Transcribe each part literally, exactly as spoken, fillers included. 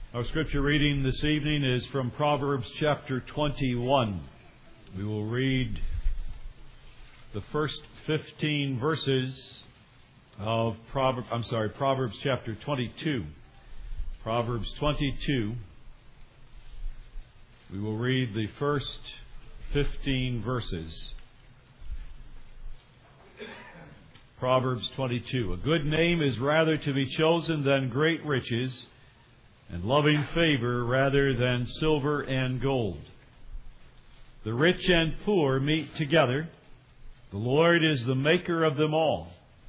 Our scripture reading this evening is from Proverbs chapter twenty-one. We will read the first fifteen verses of Proverbs, I'm sorry, Proverbs chapter twenty-two. Proverbs twenty-two. We will read the first fifteen verses. Proverbs twenty-two. A good name is rather to be chosen than great riches, and loving favor rather than silver and gold. The rich and poor meet together. The Lord is the maker of them all.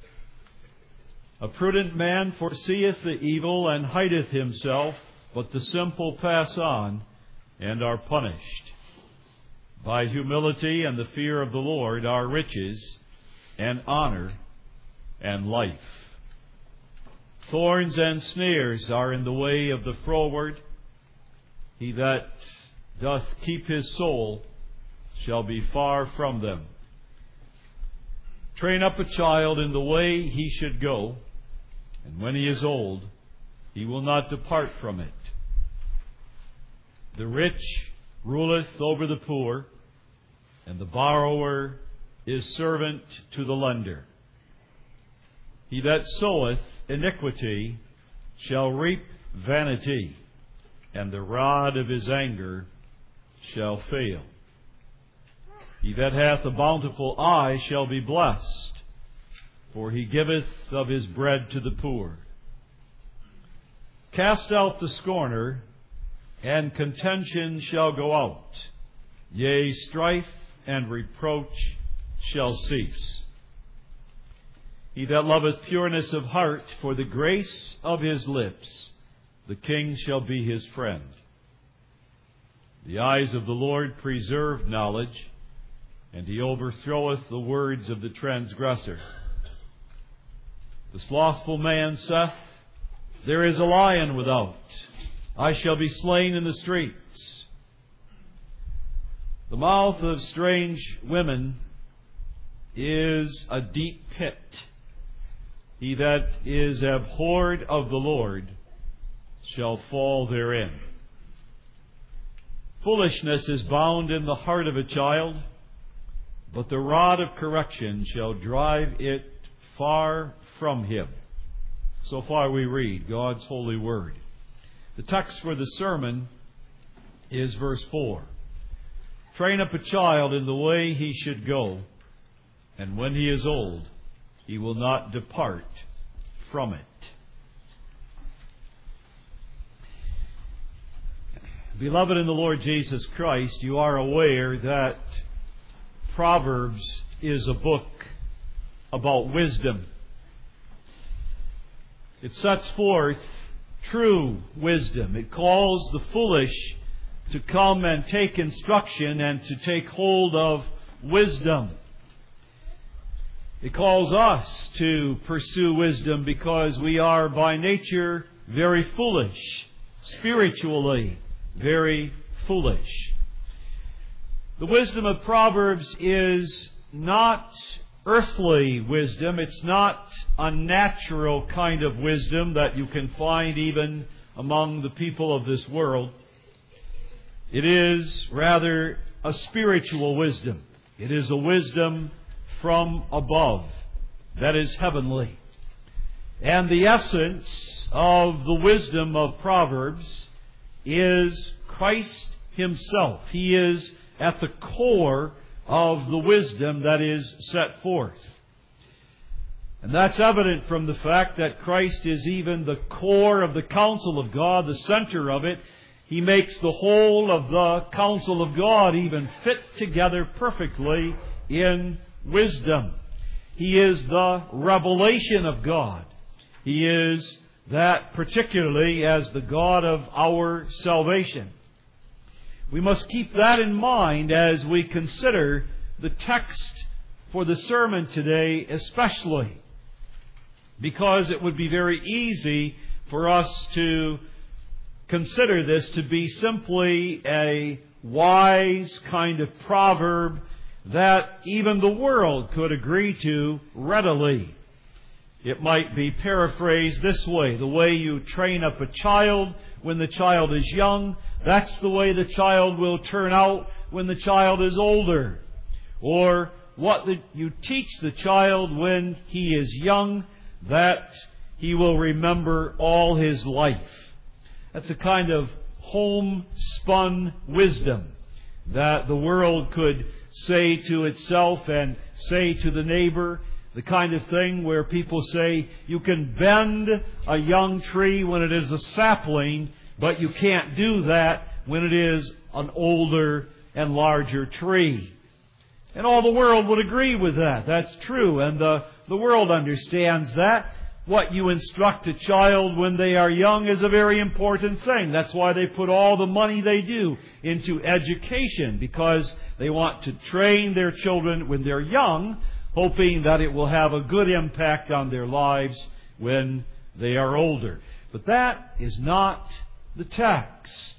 A prudent man foreseeth the evil and hideth himself, but the simple pass on and are punished. By humility and the fear of the Lord are riches and honor and life. Thorns and snares are in the way of the froward. He that doth keep his soul shall be far from them. Train up a child in the way he should go, and when he is old, he will not depart from it. The rich ruleth over the poor, and the borrower is servant to the lender. He that soweth iniquity shall reap vanity, and the rod of his anger shall fail. He that hath a bountiful eye shall be blessed, for he giveth of his bread to the poor. Cast out the scorner, and contention shall go out. Yea, strife and reproach shall cease. He that loveth pureness of heart, for the grace of his lips, the king shall be his friend. The eyes of the Lord preserve knowledge, and he overthroweth the words of the transgressor. The slothful man saith, There is a lion without. I shall be slain in the streets. The mouth of strange women is a deep pit. He that is abhorred of the Lord shall fall therein. Foolishness is bound in the heart of a child, but the rod of correction shall drive it far from him. So far we read God's holy word. The text for the sermon is verse four. Train up a child in the way he should go, and when he is old, he will not depart from it. Beloved in the Lord Jesus Christ, you are aware that Proverbs is a book about wisdom. It sets forth true wisdom. It calls the foolish to come and take instruction and to take hold of wisdom. It calls us to pursue wisdom because we are by nature very foolish, spiritually very foolish. The wisdom of Proverbs is not earthly wisdom. It's not a natural kind of wisdom that you can find even among the people of this world. It is rather a spiritual wisdom. It is a wisdom from above, that is heavenly. And the essence of the wisdom of Proverbs is Christ Himself. He is at the core of the wisdom that is set forth. And that's evident from the fact that Christ is even the core of the counsel of God, the center of it. He makes the whole of the counsel of God even fit together perfectly in wisdom. He is the revelation of God. He is that particularly as the God of our salvation. We must keep that in mind as we consider the text for the sermon today, especially because it would be very easy for us to consider this to be simply a wise kind of proverb that even the world could agree to readily. It might be paraphrased this way: the way you train up a child when the child is young, that's the way the child will turn out when the child is older. Or what the, you teach the child when he is young, that he will remember all his life. That's a kind of homespun wisdom that the world could say to itself and say to the neighbor. The kind of thing where people say you can bend a young tree when it is a sapling, but you can't do that when it is an older and larger tree. And all the world would agree with that. That's true. And the, the world understands that. What you instruct a child when they are young is a very important thing. That's why they put all the money they do into education, because they want to train their children when they're young, hoping that it will have a good impact on their lives when they are older. But that is not the text.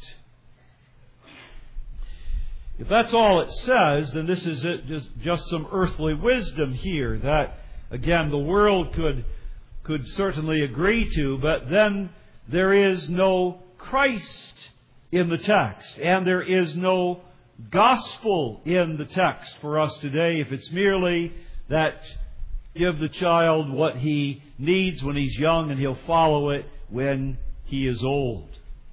If that's all it says, then this is it, just, just some earthly wisdom here that, again, the world could, could certainly agree to, but then there is no Christ in the text, and there is no gospel in the text for us today if it's merely that give the child what he needs when he's young and he'll follow it when he is old.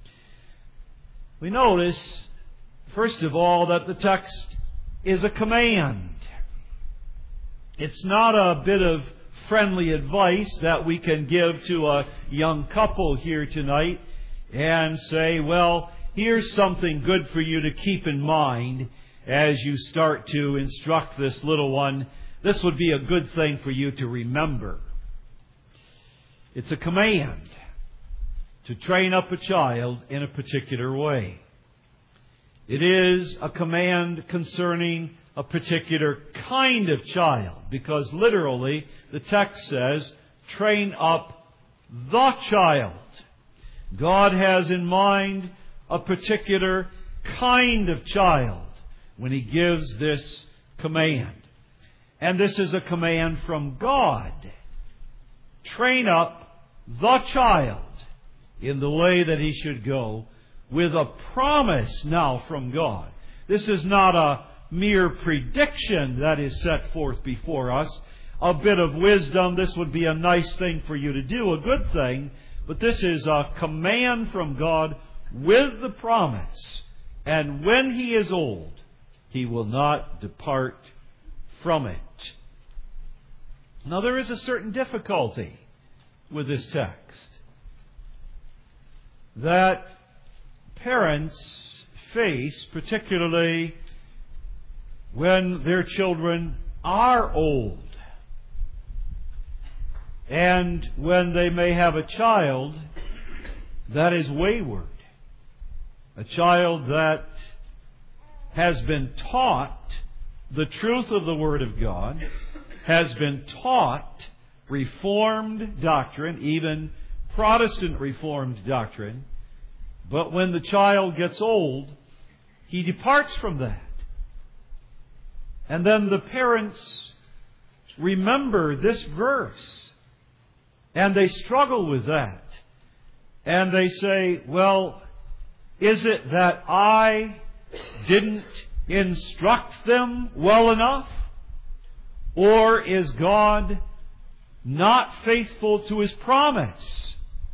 We notice, first of all, that the text is a command. It's not a bit of friendly advice that we can give to a young couple here tonight and say, well, here's something good for you to keep in mind as you start to instruct this little one. This would be a good thing for you to remember. It's a command to train up a child in a particular way. It is a command concerning a particular kind of child, because literally the text says, train up the child. God has in mind a particular kind of child when He gives this command. And this is a command from God. Train up the child in the way that he should go, with a promise now from God. This is not a mere prediction that is set forth before us. A bit of wisdom, this would be a nice thing for you to do, a good thing. But this is a command from God with the promise. And when he is old, he will not depart from it. Now there is a certain difficulty with this text that parents face, particularly when their children are old, and when they may have a child that is wayward, a child that has been taught the truth of the Word of God, has been taught Reformed doctrine, even Protestant Reformed doctrine, but when the child gets old, he departs from that. And then the parents remember this verse, and they struggle with that. And they say, well, is it that I didn't instruct them well enough? Or is God not faithful to His promise?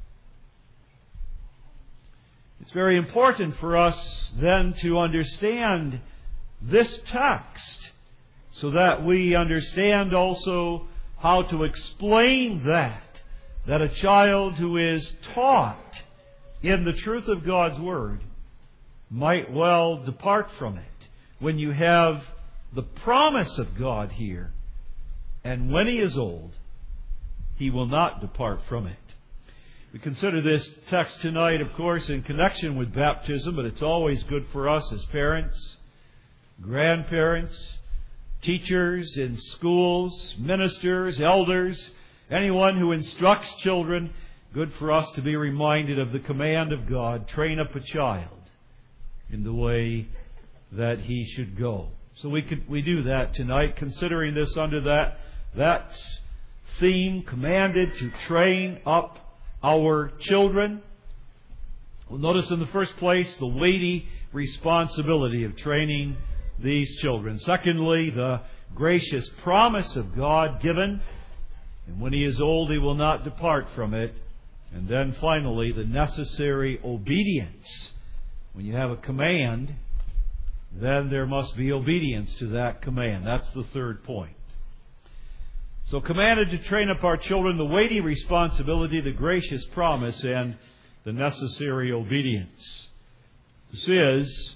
It's very important for us then to understand this text so that we understand also how to explain that, that a child who is taught in the truth of God's Word might well depart from it. When you have the promise of God here, and when he is old, he will not depart from it. We consider this text tonight, of course, in connection with baptism, but it's always good for us as parents, grandparents, teachers in schools, ministers, elders, anyone who instructs children. Good for us to be reminded of the command of God, train up a child in the way that he should go. So we could, we do that tonight, considering this under that, that theme, commanded to train up our children. Well, notice in the first place the weighty responsibility of training these children. Secondly, the gracious promise of God given, and when he is old he will not depart from it. And then finally, the necessary obedience. When you have a command, then there must be obedience to that command. That's the third point. So, commanded to train up our children, the weighty responsibility, the gracious promise, and the necessary obedience. This is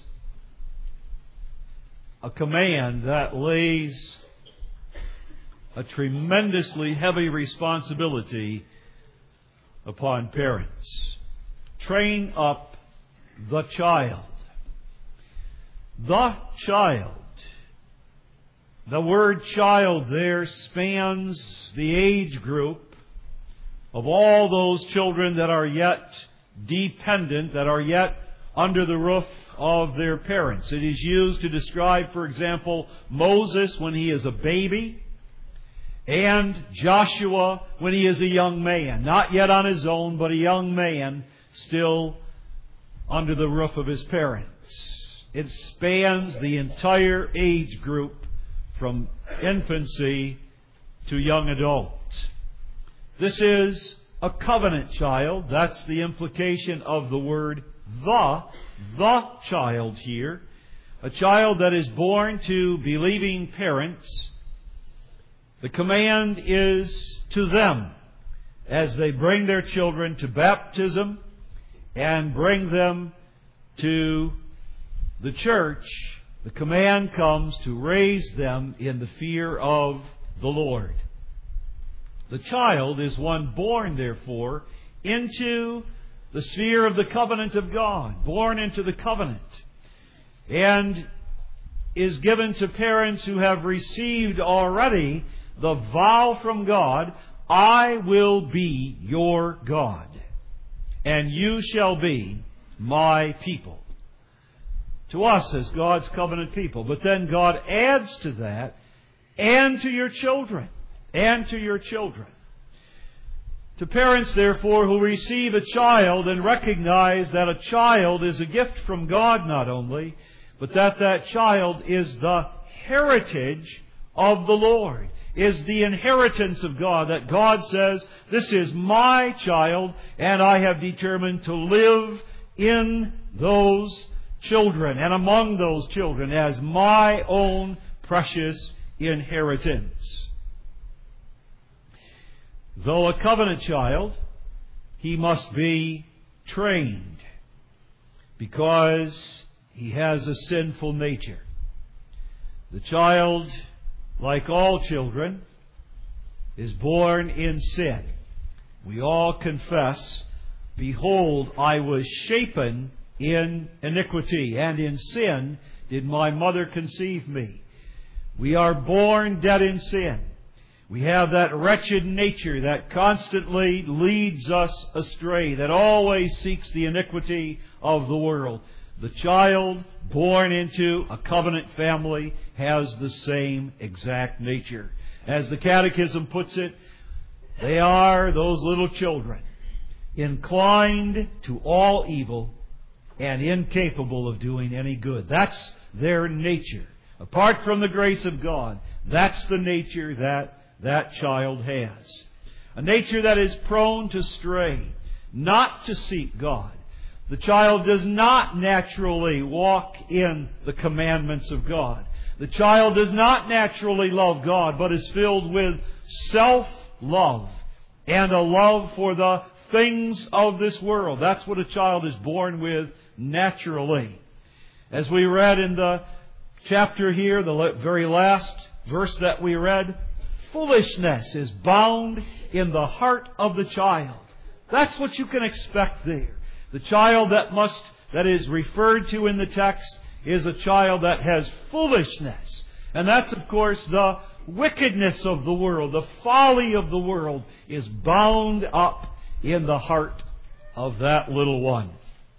a command that lays a tremendously heavy responsibility upon parents. Train up the child. The child. The word child there spans the age group of all those children that are yet dependent, that are yet under the roof of their parents. It is used to describe, for example, Moses when he is a baby, and Joshua when he is a young man. Not yet on his own, but a young man still under the roof of his parents. It spans the entire age group from infancy to young adult. This is a covenant child. That's the implication of the word the, the child here. A child that is born to believing parents. The command is to them as they bring their children to baptism and bring them to the church. The command comes to raise them in the fear of the Lord. The child is one born, therefore, into the sphere of the covenant of God, born into the covenant, and is given to parents who have received already the vow from God, I will be your God, and you shall be my people. To us as God's covenant people. But then God adds to that, and to your children. And to your children. To parents, therefore, who receive a child and recognize that a child is a gift from God not only, but that that child is the heritage of the Lord, is the inheritance of God, that God says, this is my child, and I have determined to live in those children and among those children as my own precious inheritance. Though a covenant child, he must be trained because he has a sinful nature. The child, like all children, is born in sin. We all confess, behold, I was shapen in iniquity, and in sin did my mother conceive me. We are born dead in sin. We have that wretched nature that constantly leads us astray, that always seeks the iniquity of the world. The child born into a covenant family has the same exact nature. As the Catechism puts it, they are, those little children, inclined to all evil and incapable of doing any good. That's their nature. Apart from the grace of God, that's the nature that that child has. A nature that is prone to stray, not to seek God. The child does not naturally walk in the commandments of God. The child does not naturally love God, but is filled with self-love and a love for the things of this world. That's what a child is born with naturally. As we read in the chapter here, the very last verse that we read, foolishness is bound in the heart of the child. That's what you can expect there. The child that must, that is referred to in the text is a child that has foolishness. And that's, of course, the wickedness of the world. The folly of the world is bound up in the heart of that little one.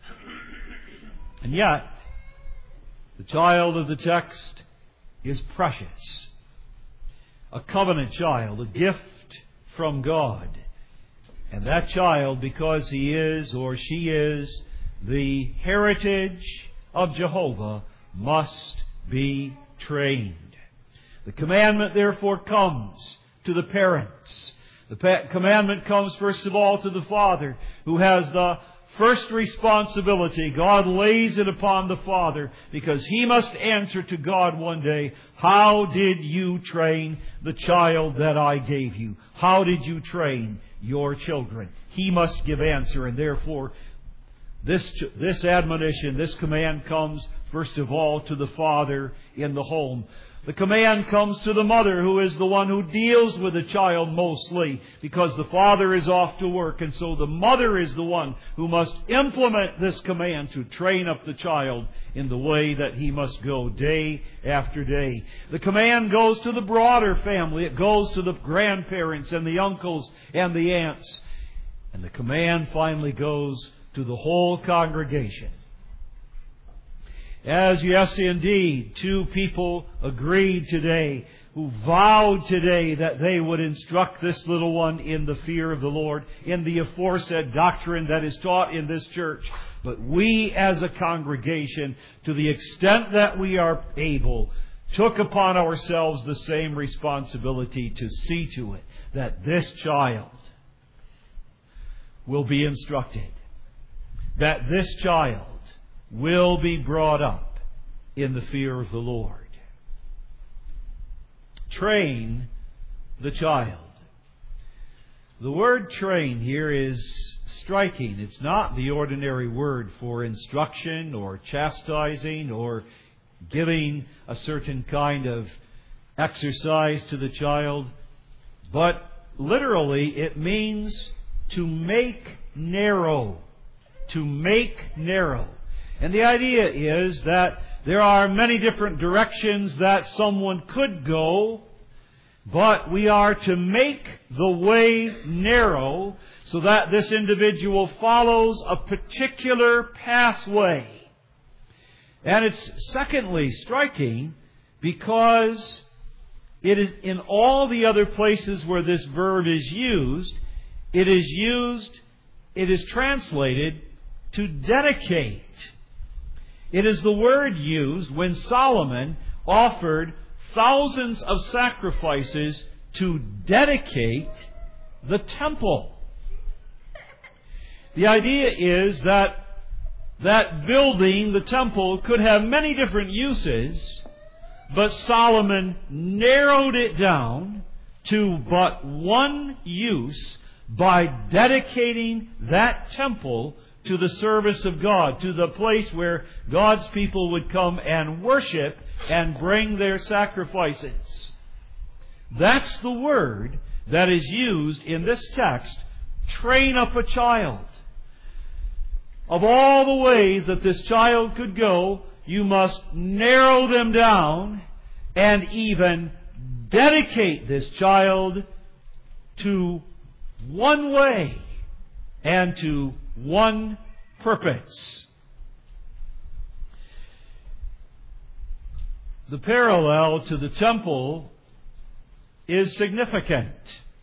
And yet, the child of the text is precious. A covenant child, a gift from God. And that child, because he is or she is the heritage of Jehovah, must be trained. The commandment therefore comes to the parents. The pa- commandment comes first of all to the father, who has the first responsibility. God lays it upon the father because he must answer to God one day, how did you train the child that I gave you? How did you train your children? He must give answer, and therefore this, this admonition, this command comes first of all to the father in the home. The command comes to the mother, who is the one who deals with the child mostly, because the father is off to work. And so the mother is the one who must implement this command to train up the child in the way that he must go day after day. The command goes to the broader family. It goes to the grandparents and the uncles and the aunts. And the command finally goes to the whole congregation. As yes, indeed, two people agreed today, who vowed today that they would instruct this little one in the fear of the Lord, in the aforesaid doctrine that is taught in this church. But we as a congregation, to the extent that we are able, took upon ourselves the same responsibility to see to it that this child will be instructed, that this child will be brought up in the fear of the Lord. Train the child. The word train here is striking. It's not the ordinary word for instruction or chastising or giving a certain kind of exercise to the child, but literally it means to make narrow. To make narrow. And the idea is that there are many different directions that someone could go, but we are to make the way narrow so that this individual follows a particular pathway. And it's secondly striking because it is in all the other places where this verb is used, it is used, it is translated to dedicate. It is the word used when Solomon offered thousands of sacrifices to dedicate the temple. The idea is that that building, the temple, could have many different uses, but Solomon narrowed it down to but one use by dedicating that temple to the service of God, to the place where God's people would come and worship and bring their sacrifices. That's the word that is used in this text, train up a child. Of all the ways that this child could go, you must narrow them down and even dedicate this child to one way and to one purpose. The parallel to the temple is significant.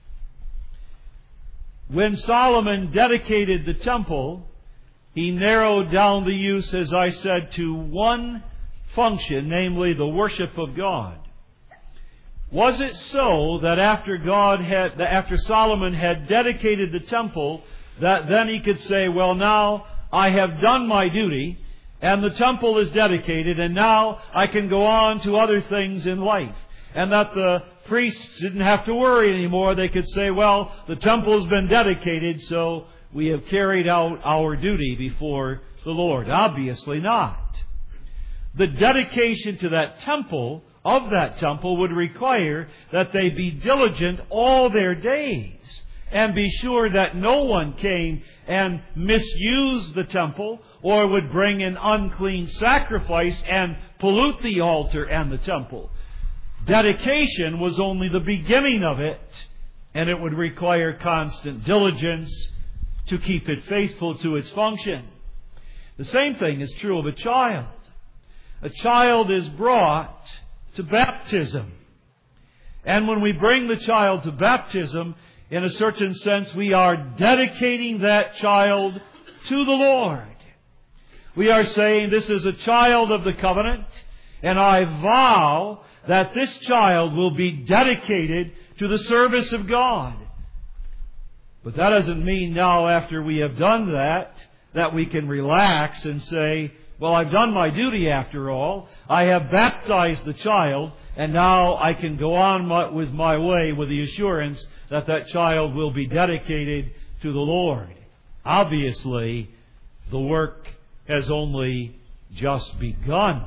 When Solomon dedicated the temple, he narrowed down the use, as I said, to one function, namely the worship of God. Was it so that after God had, after Solomon had dedicated the temple, that then he could say, well, now I have done my duty, and the temple is dedicated, and now I can go on to other things in life? And that the priests didn't have to worry anymore. They could say, well, the temple's been dedicated, so we have carried out our duty before the Lord. Obviously not. The dedication to that temple, of that temple, would require that they be diligent all their days and be sure that no one came and misused the temple or would bring an unclean sacrifice and pollute the altar and the temple. Dedication was only the beginning of it, and it would require constant diligence to keep it faithful to its function. The same thing is true of a child. A child is brought to baptism. And when we bring the child to baptism, In a certain sense, we are dedicating that child to the Lord. We are saying, this is a child of the covenant, and I vow that this child will be dedicated to the service of God. But that doesn't mean now, after we have done that, that we can relax and say, well, I've done my duty after all. I have baptized the child, and now I can go on my, with my way with the assurance that that child will be dedicated to the Lord. Obviously, the work has only just begun.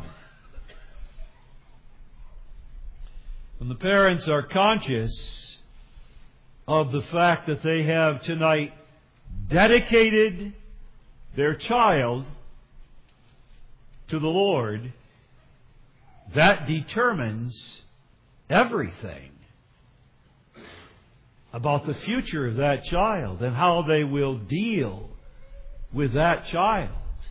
When the parents are conscious of the fact that they have tonight dedicated their child to the Lord, that determines everything about the future of that child and how they will deal with that child.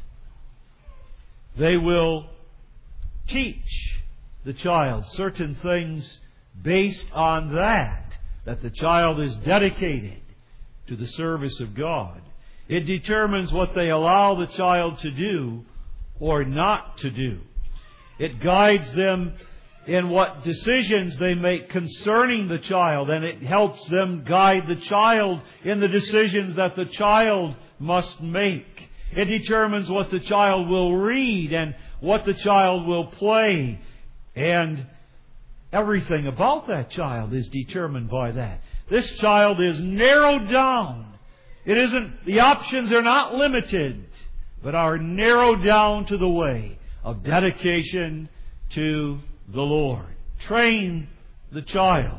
They will teach the child certain things based on that, that the child is dedicated to the service of God. It determines what they allow the child to do or not to do. It guides them in what decisions they make concerning the child, and it helps them guide the child in the decisions that the child must make. It determines what the child will read and what the child will play, and everything about that child is determined by that. This child is narrowed down. It isn't, the options are not limited, but are narrowed down to the way of dedication to the Lord. Train the child.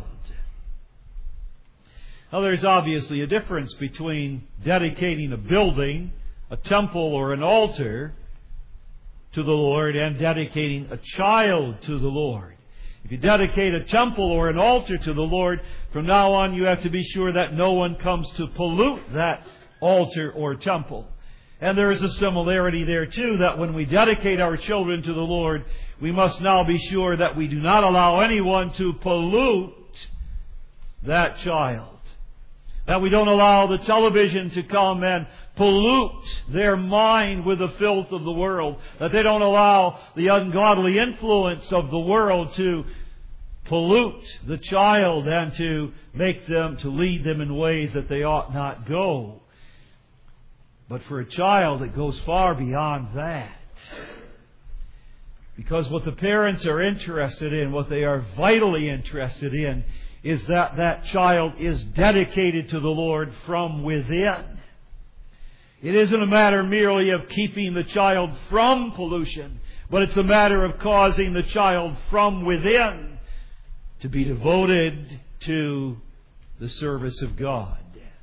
Now, there's obviously a difference between dedicating a building, a temple, or an altar to the Lord and dedicating a child to the Lord. If you dedicate a temple or an altar to the Lord, from now on you have to be sure that no one comes to pollute that altar or temple. And there is a similarity there too, that when we dedicate our children to the Lord, we must now be sure that we do not allow anyone to pollute that child. That we don't allow the television to come and pollute their mind with the filth of the world. That they don't allow the ungodly influence of the world to pollute the child and to make them, to lead them in ways that they ought not go. But for a child, it goes far beyond that. Because what the parents are interested in, what they are vitally interested in, is that that child is dedicated to the Lord from within. It isn't a matter merely of keeping the child from pollution, but it's a matter of causing the child from within to be devoted to the service of God.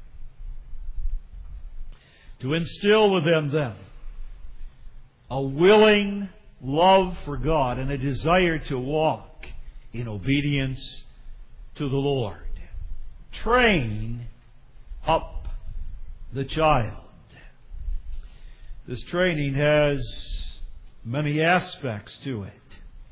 To instill within them a willing love for God and a desire to walk in obedience to the Lord. Train up the child. This training has many aspects to it.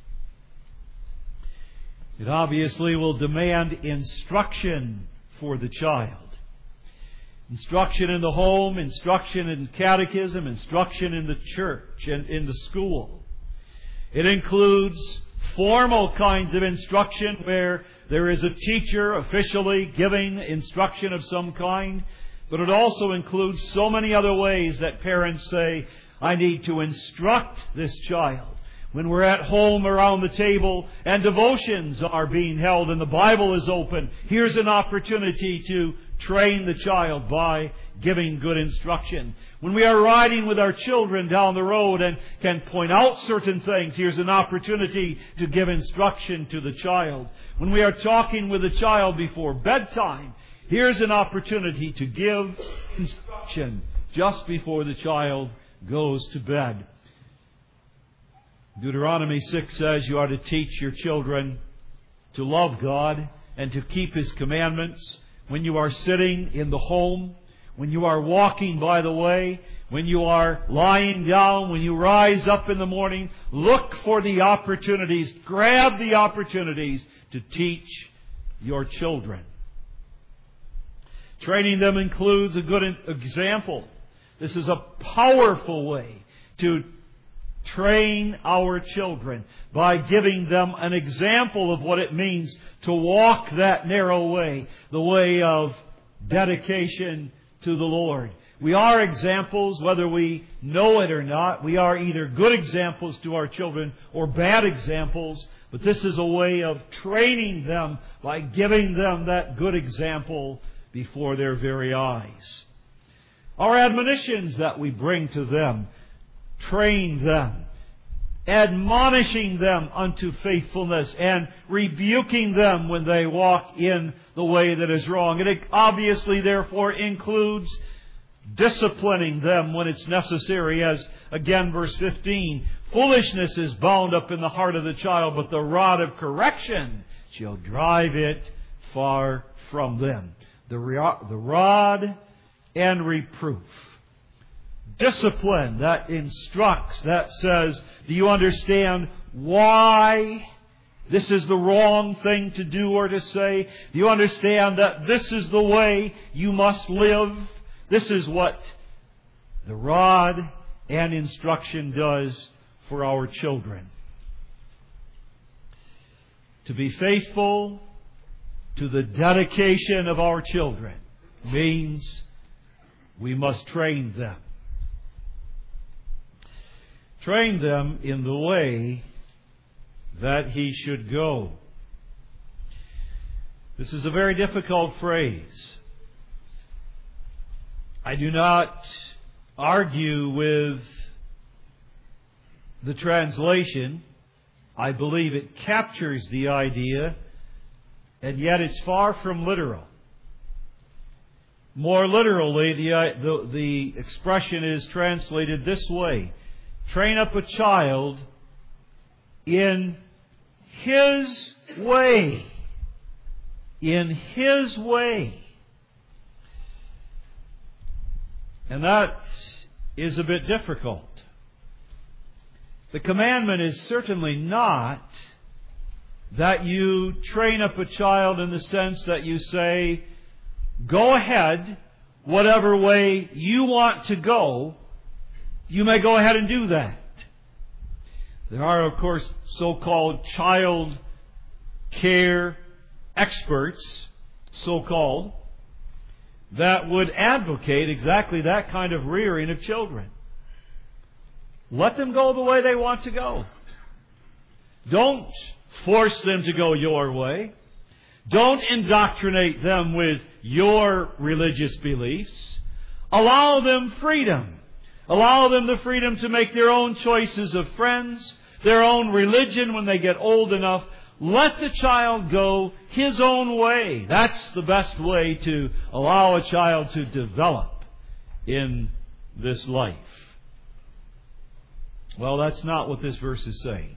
It obviously will demand instruction for the child. Instruction in the home, instruction in catechism, instruction in the church and in the school. It includes formal kinds of instruction where there is a teacher officially giving instruction of some kind. But it also includes so many other ways that parents say, I need to instruct this child. When we're at home around the table and devotions are being held and the Bible is open, here's an opportunity to train the child by giving good instruction. When we are riding with our children down the road and can point out certain things, here's an opportunity to give instruction to the child. When we are talking with the child before bedtime, here's an opportunity to give instruction just before the child goes to bed. Deuteronomy six says you are to teach your children to love God and to keep His commandments. When you are sitting in the home, when you are walking by the way, when you are lying down, when you rise up in the morning, look for the opportunities, grab the opportunities to teach your children. Training them includes a good example. This is a powerful way to train our children, by giving them an example of what it means to walk that narrow way, the way of dedication to the Lord. We are examples, whether we know it or not. We are either good examples to our children or bad examples, but this is a way of training them by giving them that good example before their very eyes. Our admonitions that we bring to them, train them, admonishing them unto faithfulness, and rebuking them when they walk in the way that is wrong. And it obviously, therefore, includes disciplining them when it's necessary, as, again, verse fifteen, foolishness is bound up in the heart of the child, but the rod of correction shall drive it far from them. The, the rod and reproof. Discipline that instructs, that says, do you understand why this is the wrong thing to do or to say? Do you understand that this is the way you must live? This is what the rod and instruction does for our children. To be faithful to the dedication of our children means we must train them. Train them in the way that he should go. This is a very difficult phrase. I do not argue with the translation. I believe it captures the idea, and yet it's far from literal. More literally, the, the, the expression is translated this way: train up a child in his way. In his way. And that is a bit difficult. The commandment is certainly not that you train up a child in the sense that you say, go ahead, whatever way you want to go, you may go ahead and do that. There are, of course, so-called child care experts, so-called, that would advocate exactly that kind of rearing of children. Let them go the way they want to go. Don't force them to go your way. Don't indoctrinate them with your religious beliefs. Allow them freedom. Allow them the freedom to make their own choices of friends, their own religion when they get old enough. Let the child go his own way. That's the best way to allow a child to develop in this life. Well, that's not what this verse is saying.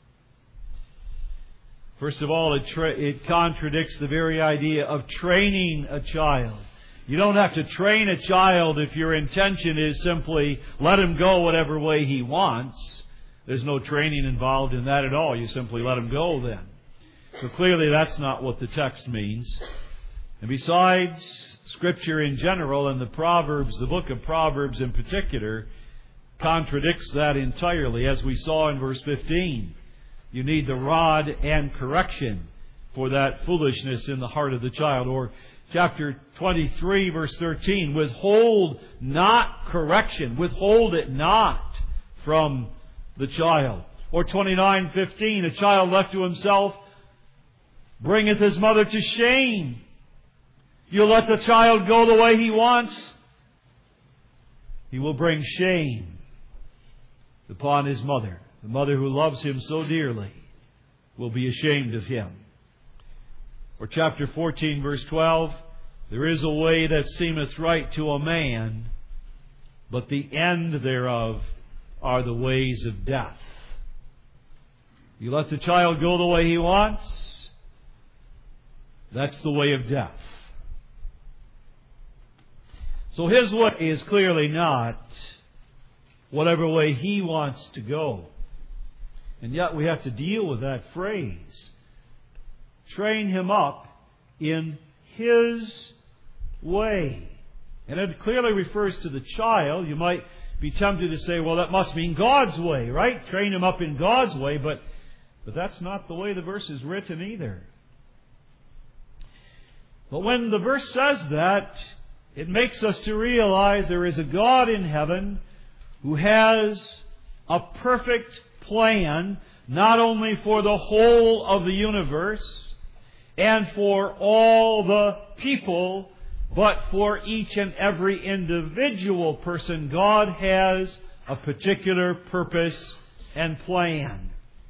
First of all, it, tra- it contradicts the very idea of training a child. You don't have to train a child if your intention is simply let him go whatever way he wants. There's no training involved in that at all. You simply let him go then. So clearly that's not what the text means. And besides, Scripture in general and the Proverbs, the book of Proverbs in particular, contradicts that entirely, as we saw in verse fifteen. You need the rod and correction for that foolishness in the heart of the child. Or chapter twenty-three, verse thirteen, withhold not correction, withhold it not from the child. Or twenty-nine fifteen, a child left to himself bringeth his mother to shame. You let the child go the way he wants, he will bring shame upon his mother. The mother who loves him so dearly will be ashamed of him. Or chapter fourteen, verse twelve, there is a way that seemeth right to a man, but the end thereof are the ways of death. You let the child go the way he wants, that's the way of death. So his way is clearly not whatever way he wants to go. And yet we have to deal with that phrase. Train him up in his way. And it clearly refers to the child. You might be tempted to say, well, that must mean God's way, right? Train him up in God's way, but, but that's not the way the verse is written either. But when the verse says that, it makes us to realize there is a God in heaven who has a perfect plan, not only for the whole of the universe and for all the people, but for each and every individual person. God has a particular purpose and plan.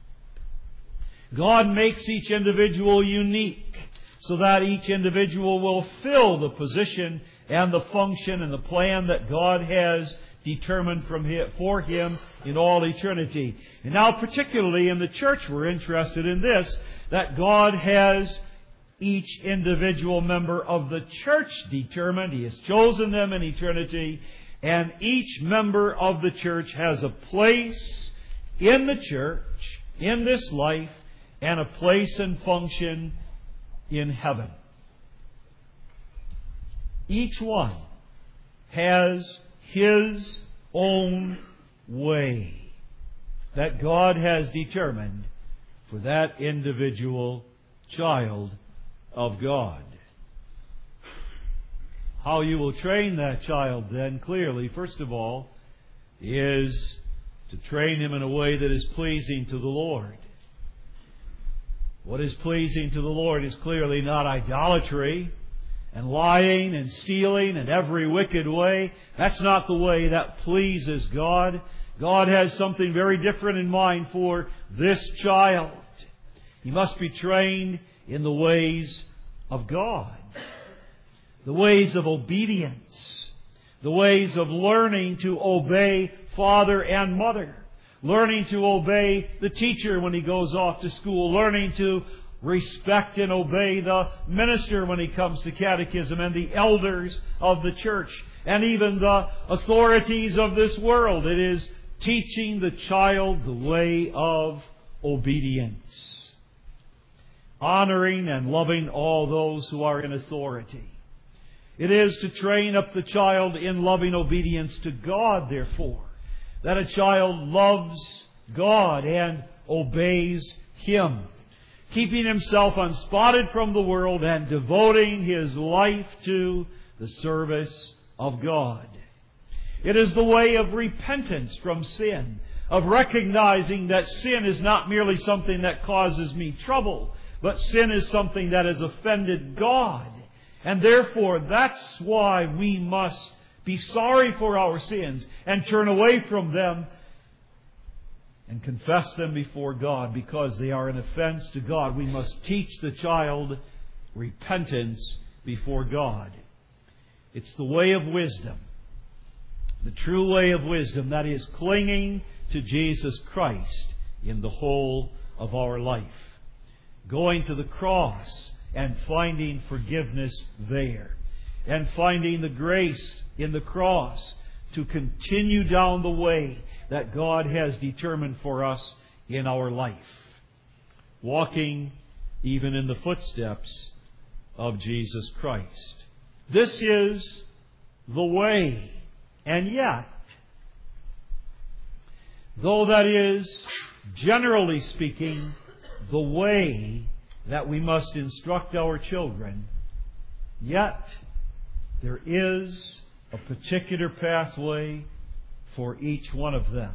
God makes each individual unique so that each individual will fill the position and the function and the plan that God has determined from him, for him in all eternity. And now particularly in the church we're interested in this, that God has each individual member of the church determined. He has chosen them in eternity, and each member of the church has a place in the church, in this life, and a place and function in heaven. Each one has his own way that God has determined for that individual child of God. How you will train that child then, clearly, first of all, is to train him in a way that is pleasing to the Lord. What is pleasing to the Lord is clearly not idolatry and lying and stealing and every wicked way. That's not the way that pleases God. God has something very different in mind for this child. He must be trained in the ways of God, the ways of obedience, the ways of learning to obey father and mother, learning to obey the teacher when he goes off to school, learning to respect and obey the minister when he comes to catechism, and the elders of the church, and even the authorities of this world. It is teaching the child the way of obedience, honoring and loving all those who are in authority. It is to train up the child in loving obedience to God, therefore, that a child loves God and obeys Him, keeping himself unspotted from the world and devoting his life to the service of God. It is the way of repentance from sin, of recognizing that sin is not merely something that causes me trouble, but sin is something that has offended God. And therefore, that's why we must be sorry for our sins and turn away from them and confess them before God, because they are an offense to God. We must teach the child repentance before God. It's the way of wisdom, the true way of wisdom, that is clinging to Jesus Christ in the whole of our life, going to the cross and finding forgiveness there, and finding the grace in the cross to continue down the way that God has determined for us in our life, walking even in the footsteps of Jesus Christ. This is the way. And yet, though that is, generally speaking, the way that we must instruct our children, yet there is a particular pathway for each one of them.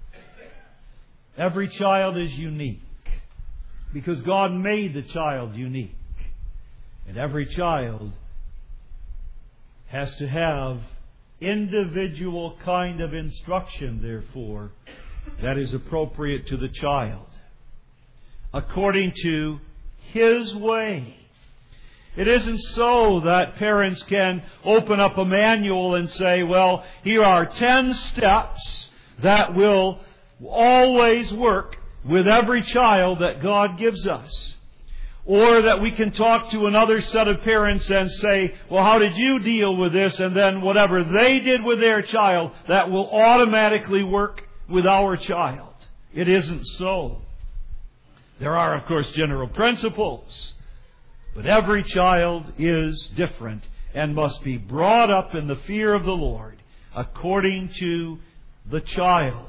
Every child is unique because God made the child unique. And every child has to have individual kind of instruction, therefore, that is appropriate to the child, according to his way. It isn't so that parents can open up a manual and say, well, here are ten steps that will always work with every child that God gives us. Or that we can talk to another set of parents and say, well, how did you deal with this? And then whatever they did with their child, that will automatically work with our child. It isn't so. There are, of course, general principles. But every child is different. and must be brought up in the fear of the Lord, according to the child.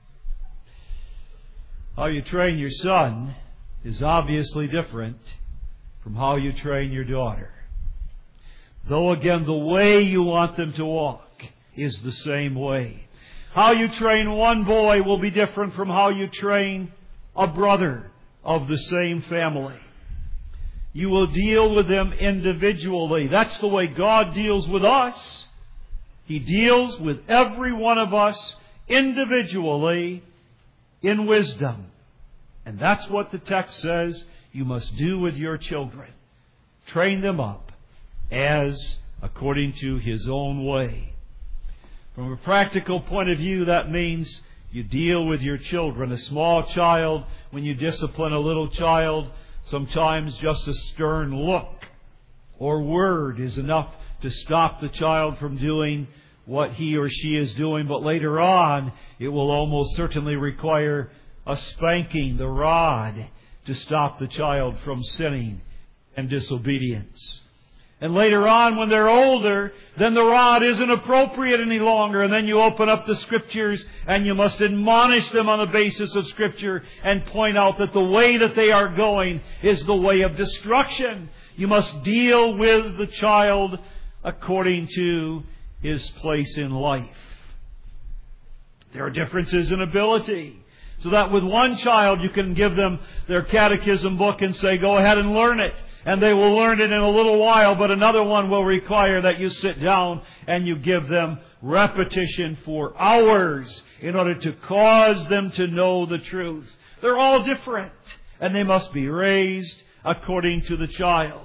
How you train your son is obviously different from how you train your daughter. Though again, the way you want them to walk is the same way. How you train one boy will be different from how you train a brother of the same family. You will deal with them individually. That's the way God deals with us. He deals with every one of us individually in wisdom. And that's what the text says you must do with your children. Train them up as according to His own way. From a practical point of view, that means you deal with your children. A small child, when you discipline a little child, sometimes just a stern look or word is enough to stop the child from doing what he or she is doing. But later on, it will almost certainly require a spanking, the rod, to stop the child from sinning and disobedience. And later on, when they're older, then the rod isn't appropriate any longer. And then you open up the Scriptures and you must admonish them on the basis of Scripture and point out that the way that they are going is the way of destruction. You must deal with the child according to his place in life. There are differences in ability. So that with one child you can give them their catechism book and say, go ahead and learn it. And they will learn it in a little while, but another one will require that you sit down and you give them repetition for hours in order to cause them to know the truth. They're all different, and they must be raised according to the child.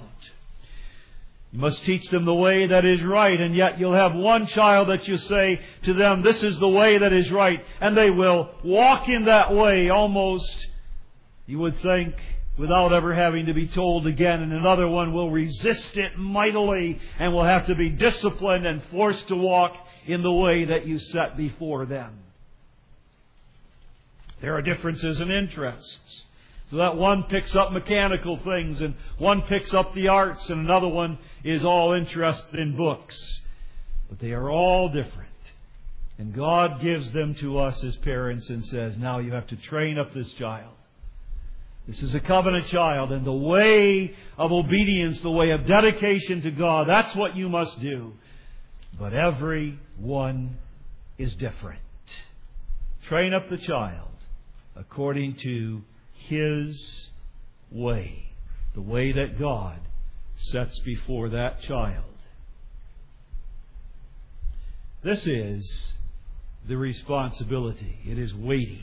You must teach them the way that is right, and yet you'll have one child that you say to them, this is the way that is right, and they will walk in that way almost, you would think, without ever having to be told again. And another one will resist it mightily and will have to be disciplined and forced to walk in the way that you set before them. There are differences in interests. So that one picks up mechanical things and one picks up the arts and another one is all interested in books. But they are all different. And God gives them to us as parents and says, now you have to train up this child. This is a covenant child, and the way of obedience, the way of dedication to God, that's what you must do. But every one is different. Train up the child according to His way, the way that God sets before that child. This is the responsibility. It is weighty.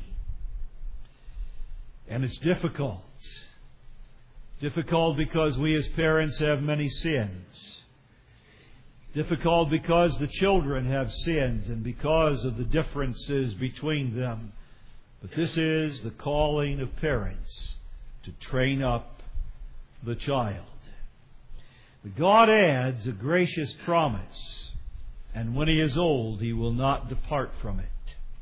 And it's difficult. Difficult because we as parents have many sins. Difficult because the children have sins and because of the differences between them. But this is the calling of parents, to train up the child. But God adds a gracious promise, and when he is old, he will not depart from it.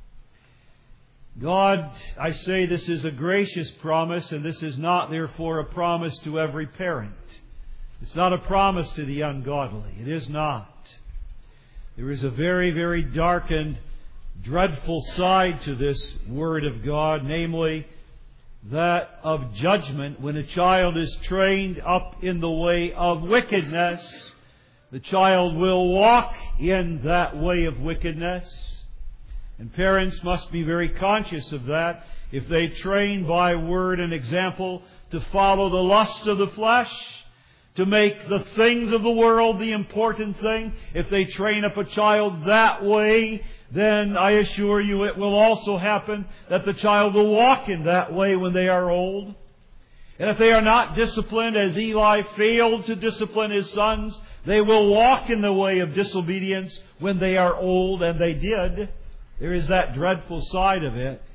God, I say this is a gracious promise, and this is not therefore a promise to every parent. It's not a promise to the ungodly. It is not. There is a very, very dark and dreadful side to this Word of God, namely that of judgment. When a child is trained up in the way of wickedness, the child will walk in that way of wickedness. And parents must be very conscious of that. If they train by word and example to follow the lusts of the flesh, to make the things of the world the important thing, if they train up a child that way, then I assure you it will also happen that the child will walk in that way when they are old. And if they are not disciplined, as Eli failed to discipline his sons, they will walk in the way of disobedience when they are old, and they did. There is that dreadful side of it.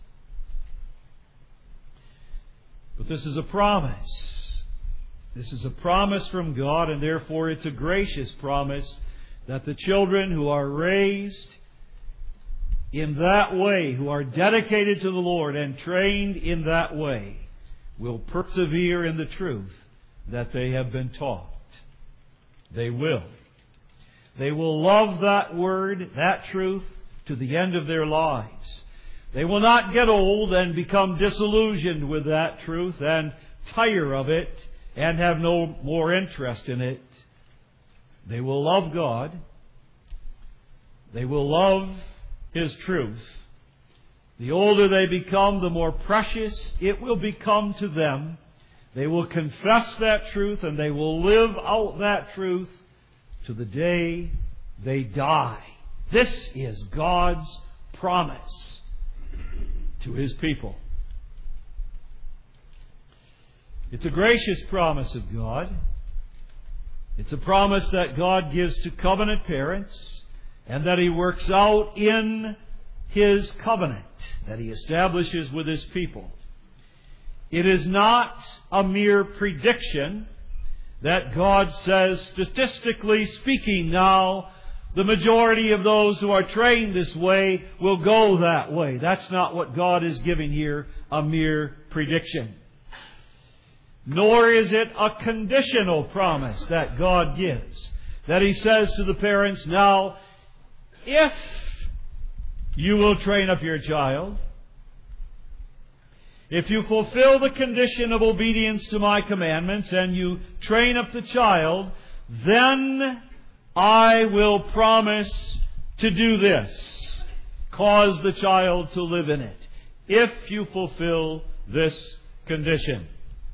But this is a promise. This is a promise from God, and therefore it's a gracious promise that the children who are raised in that way, who are dedicated to the Lord and trained in that way, will persevere in the truth that they have been taught. They will. They will love that word, that truth, to the end of their lives. They will not get old and become disillusioned with that truth and tire of it and have no more interest in it. They will love God. They will love His truth. The older they become, the more precious it will become to them. They will confess that truth and they will live out that truth to the day they die. This is God's promise to His people. It's a gracious promise of God. It's a promise that God gives to covenant parents and that He works out in His covenant that He establishes with His people. It is not a mere prediction that God says, statistically speaking now, the majority of those who are trained this way will go that way. That's not what God is giving here, a mere prediction. Nor is it a conditional promise that God gives. That He says to the parents, now, if you will train up your child, if you fulfill the condition of obedience to my commandments and you train up the child, then I will promise to do this. Cause the child to live in it. If you fulfill this condition.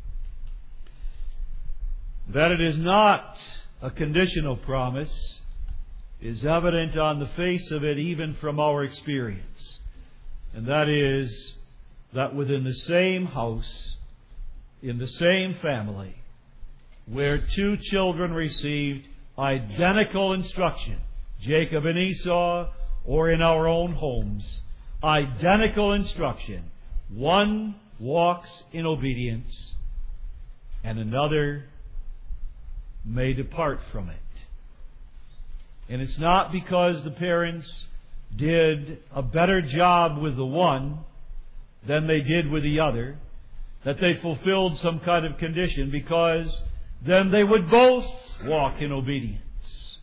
That it is not a conditional promise is evident on the face of it even from our experience. And that is that within the same house, in the same family, where two children received identical instruction, Jacob and Esau, or in our own homes, identical instruction, one walks in obedience and another may depart from it. And it's not because the parents did a better job with the one than they did with the other, that they fulfilled some kind of condition, because then they would both walk in obedience.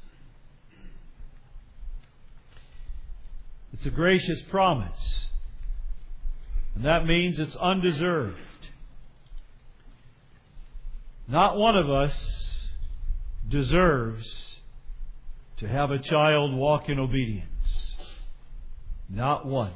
It's a gracious promise. And that means it's undeserved. Not one of us deserves to have a child walk in obedience. Not one.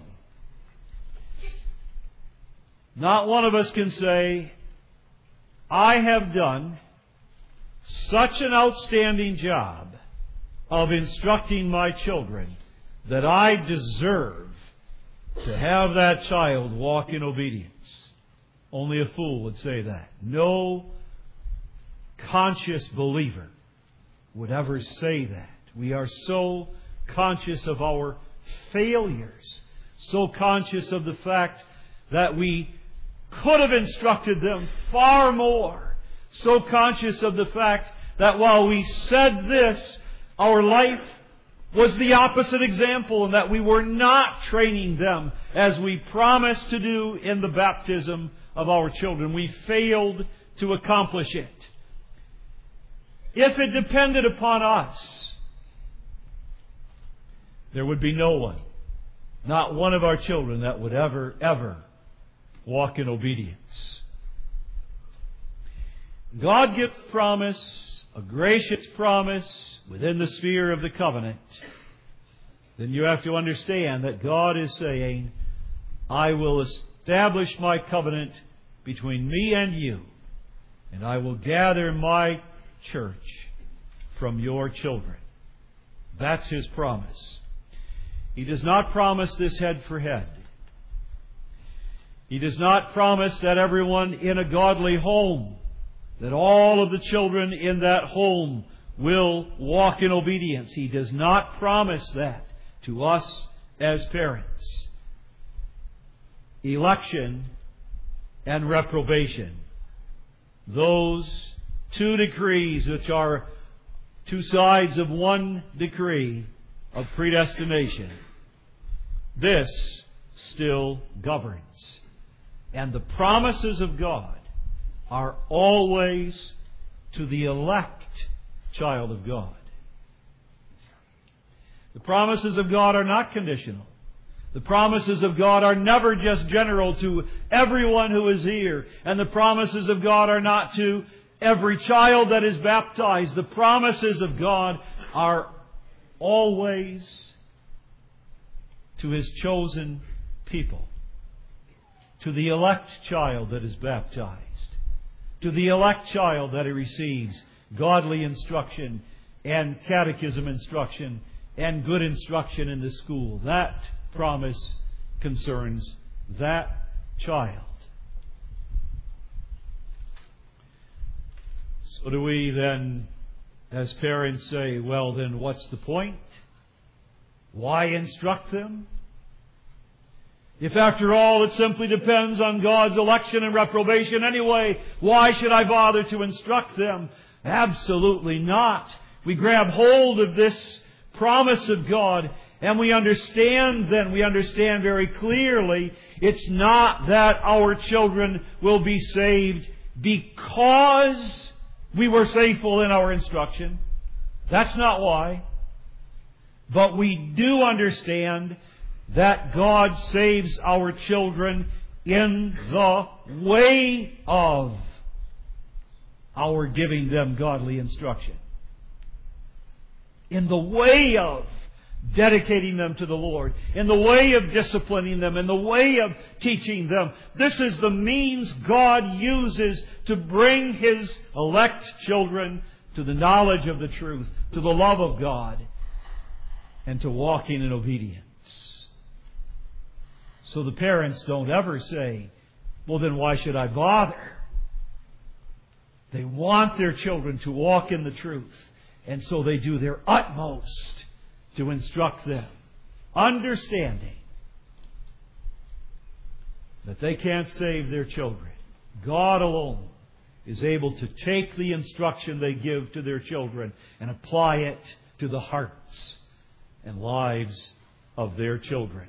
Not one of us can say, I have done such an outstanding job of instructing my children that I deserve to have that child walk in obedience. Only a fool would say that. No conscious believer would ever say that. We are so conscious of our failures, so conscious of the fact that we could have instructed them far more, so conscious of the fact that while we said this, our life was the opposite example, and that we were not training them as we promised to do in the baptism of our children. We failed to accomplish it. If it depended upon us, there would be no one, not one of our children, that would ever, ever walk in obedience. God gives promise, a gracious promise within the sphere of the covenant. Then you have to understand that God is saying, I will establish my covenant between me and you, and I will gather my church from your children. That's His promise. He does not promise this head for head. He does not promise that everyone in a godly home, that all of the children in that home will walk in obedience. He does not promise that to us as parents. Election and reprobation. Those two decrees which are two sides of one decree of predestination. This still governs. And the promises of God are always to the elect child of God. The promises of God are not conditional. The promises of God are never just general to everyone who is here. And the promises of God are not to every child that is baptized. The promises of God are always to His chosen people. To the elect child that is baptized. To the elect child that receives godly instruction and catechism instruction and good instruction in the school. That promise concerns that child. So do we then, as parents, say, well then what's the point? Why instruct them? If after all it simply depends on God's election and reprobation anyway, why should I bother to instruct them? Absolutely not. We grab hold of this promise of God and we understand then, we understand very clearly, it's not that our children will be saved because we were faithful in our instruction. That's not why. But we do understand that God saves our children in the way of our giving them godly instruction. In the way of dedicating them to the Lord. In the way of disciplining them. In the way of teaching them. This is the means God uses to bring His elect children to the knowledge of the truth, to the love of God, and to walking in obedience. So the parents don't ever say, well then why should I bother? They want their children to walk in the truth. And so they do their utmost to instruct them. Understanding that they can't save their children. God alone is able to take the instruction they give to their children and apply it to the hearts and lives of their children.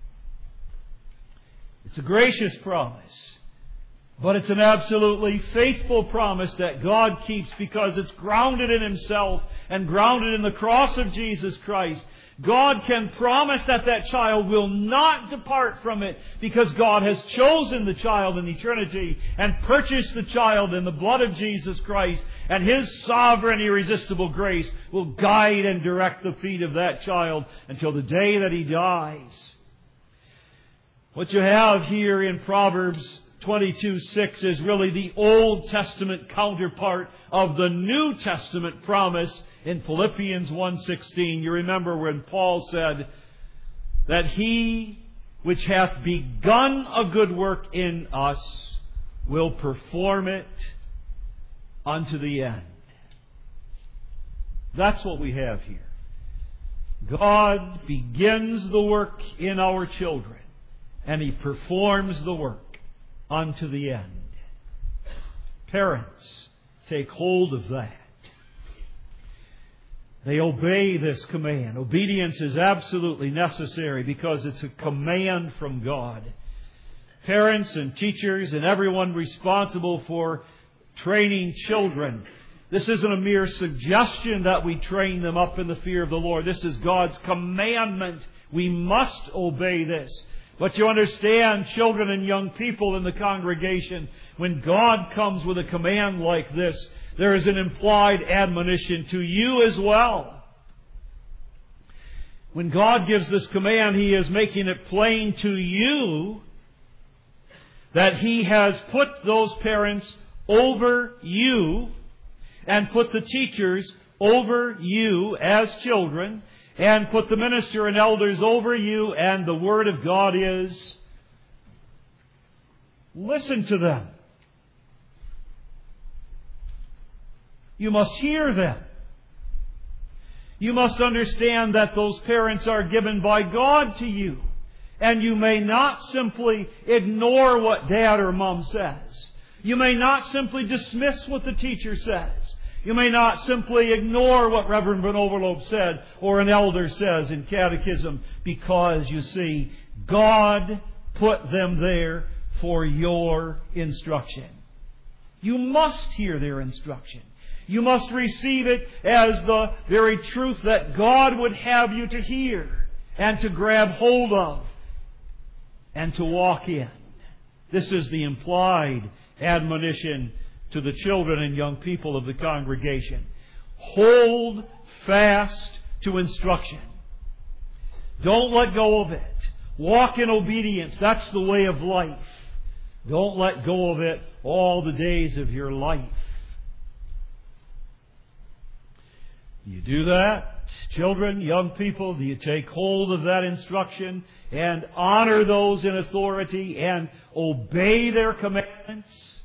It's a gracious promise, but it's an absolutely faithful promise that God keeps because it's grounded in Himself and grounded in the cross of Jesus Christ. God can promise that that child will not depart from it because God has chosen the child in eternity and purchased the child in the blood of Jesus Christ, and His sovereign, irresistible grace will guide and direct the feet of that child until the day that he dies. What you have here in Proverbs twenty-two six is really the Old Testament counterpart of the New Testament promise in Philippians one sixteen. You remember when Paul said that He which hath begun a good work in us will perform it unto the end. That's what we have here. God begins the work in our children, and He performs the work unto the end. Parents, take hold of that. They obey this command. Obedience is absolutely necessary because it's a command from God. Parents and teachers and everyone responsible for training children, this isn't a mere suggestion that we train them up in the fear of the Lord. This is God's commandment. We must obey this. But you understand, children and young people in the congregation, when God comes with a command like this, there is an implied admonition to you as well. When God gives this command, He is making it plain to you that He has put those parents over you and put the teachers over you as children, and put the minister and elders over you, and the Word of God is, listen to them. You must hear them. You must understand that those parents are given by God to you. And you may not simply ignore what dad or mom says. You may not simply dismiss what the teacher says. You may not simply ignore what Reverend Van Overlope said or an elder says in catechism, because, you see, God put them there for your instruction. You must hear their instruction. You must receive it as the very truth that God would have you to hear and to grab hold of and to walk in. This is the implied admonition to the children and young people of the congregation. Hold fast to instruction. Don't let go of it. Walk in obedience. That's the way of life. Don't let go of it all the days of your life. Do you do that? Children, young people, do you take hold of that instruction and honor those in authority and obey their commandments?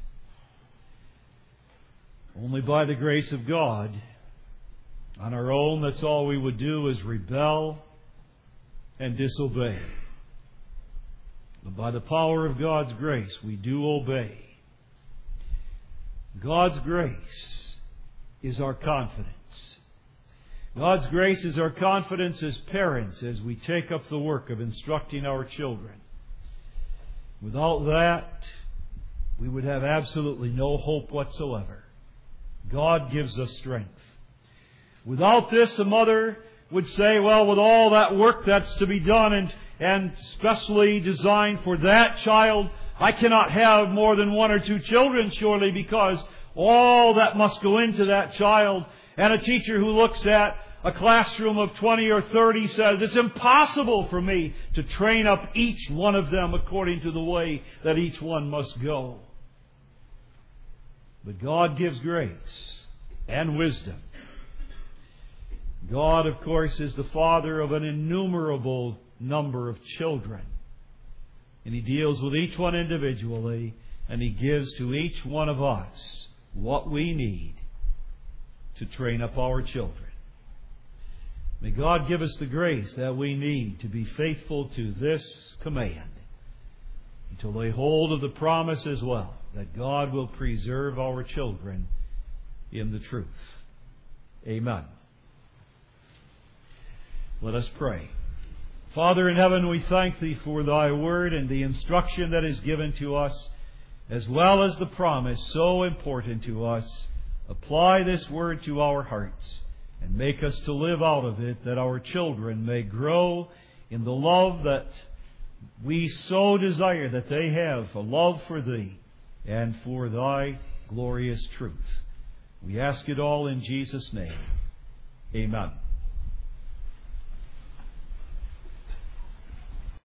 Only by the grace of God. On our own, that's all we would do is rebel and disobey. But by the power of God's grace, we do obey. God's grace is our confidence. God's grace is our confidence as parents as we take up the work of instructing our children. Without that, we would have absolutely no hope whatsoever. God gives us strength. Without this, a mother would say, well, with all that work that's to be done and, and specially designed for that child, I cannot have more than one or two children, surely, because all that must go into that child. And a teacher who looks at a classroom of twenty or thirty says, it's impossible for me to train up each one of them according to the way that each one must go. But God gives grace and wisdom. God, of course, is the Father of an innumerable number of children. And He deals with each one individually, and He gives to each one of us what we need to train up our children. May God give us the grace that we need to be faithful to this command, and to lay hold of the promise as well that God will preserve our children in the truth. Amen. Let us pray. Father in heaven, we thank Thee for Thy word and the instruction that is given to us, as well as the promise so important to us. Apply this word to our hearts and make us to live out of it, that our children may grow in the love that we so desire that they have, a love for Thee and for Thy glorious truth. We ask it all in Jesus' name. Amen.